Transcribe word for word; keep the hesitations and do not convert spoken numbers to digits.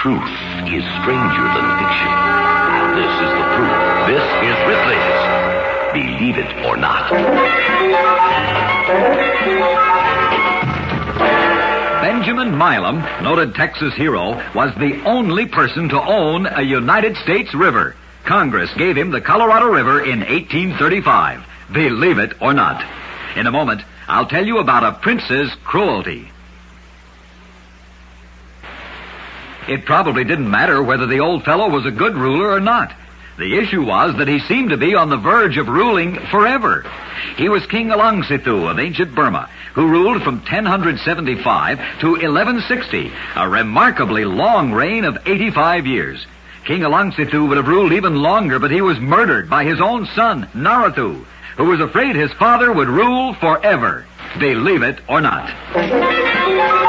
truth is stranger than fiction. And this is the proof. This is Ripley's Believe It or Not. Benjamin Milam, noted Texas hero, was the only person to own a United States river. Congress gave him the Colorado River in eighteen thirty-five. Believe it or not. In a moment, I'll tell you about a prince's cruelty. It probably didn't matter whether the old fellow was a good ruler or not. The issue was that he seemed to be on the verge of ruling forever. He was King Alangsitu of ancient Burma, who ruled from ten seventy-five to eleven sixty, a remarkably long reign of eighty-five years. King Alangsitu would have ruled even longer, but he was murdered by his own son, Naratu, who was afraid his father would rule forever. Believe it or not.